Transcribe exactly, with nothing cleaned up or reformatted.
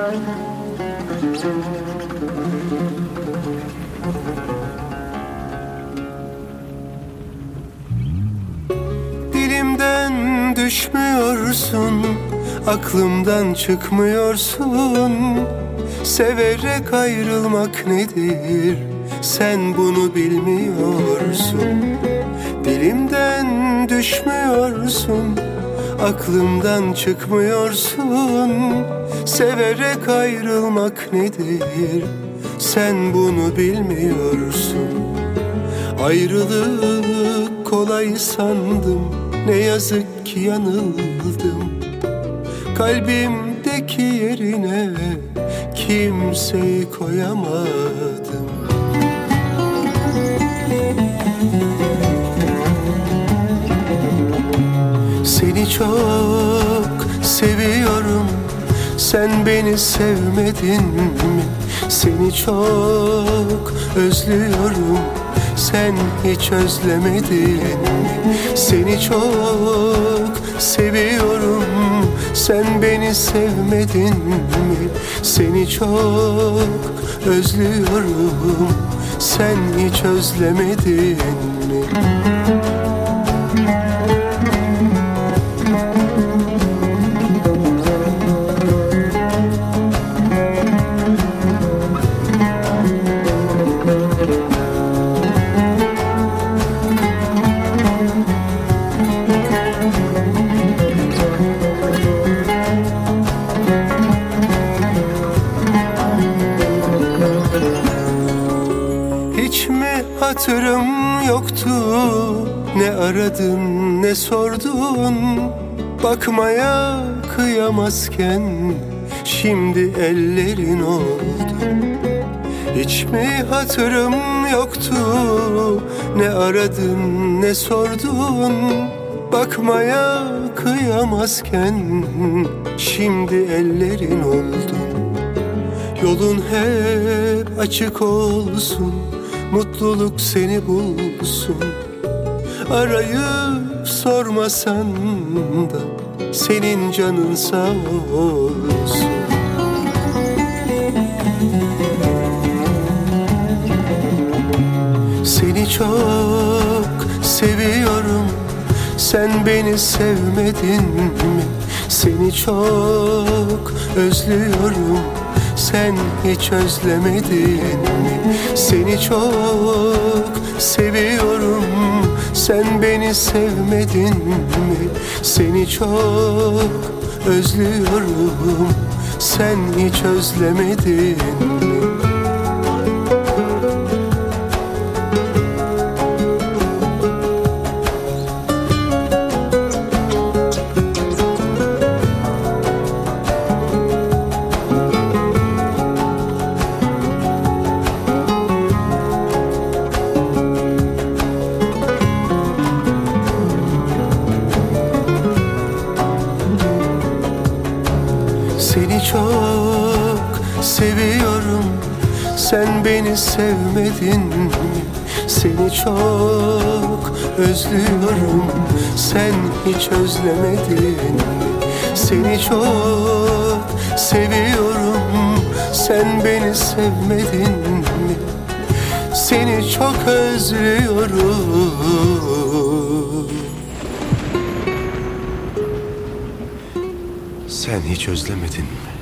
Dilimden düşmüyorsun, aklımdan çıkmıyorsun. Severek ayrılmak nedir, sen bunu bilmiyorsun. Dilimden düşmüyorsun, aklımdan çıkmıyorsun. Severek ayrılmak nedir, sen bunu bilmiyorsun. Ayrılık kolay sandım, ne yazık ki yanıldım. Kalbimdeki yerine kimseyi koyamadım. Seni çok seviyorum, sen beni sevmedin mi? Seni çok özlüyorum, sen hiç özlemedin mi? Seni çok seviyorum, sen beni sevmedin mi? Seni çok özlüyorum, sen hiç özlemedin mi? Hiç mi hatırım yoktu, ne aradın ne sordun? Bakmaya kıyamazken şimdi ellerin oldu. Hiç mi hatırım yoktu, ne aradın ne sordun? Bakmaya kıyamazken şimdi ellerin oldu. Yolun hep açık olsun, mutluluk seni bulsun. Arayıp sormasan da senin canın sağ olsun. Seni çok seviyorum, sen beni sevmedin mi? Seni çok özlüyorum, sen hiç özlemedin mi? Seni çok seviyorum, sen beni sevmedin mi? Seni çok özlüyorum, sen hiç özlemedin mi? Seni çok seviyorum, sen beni sevmedin mi? Seni çok özlüyorum, sen hiç özlemedin mi? Seni çok seviyorum, sen beni sevmedin mi? Seni çok özlüyorum, sen hiç özlemedin mi?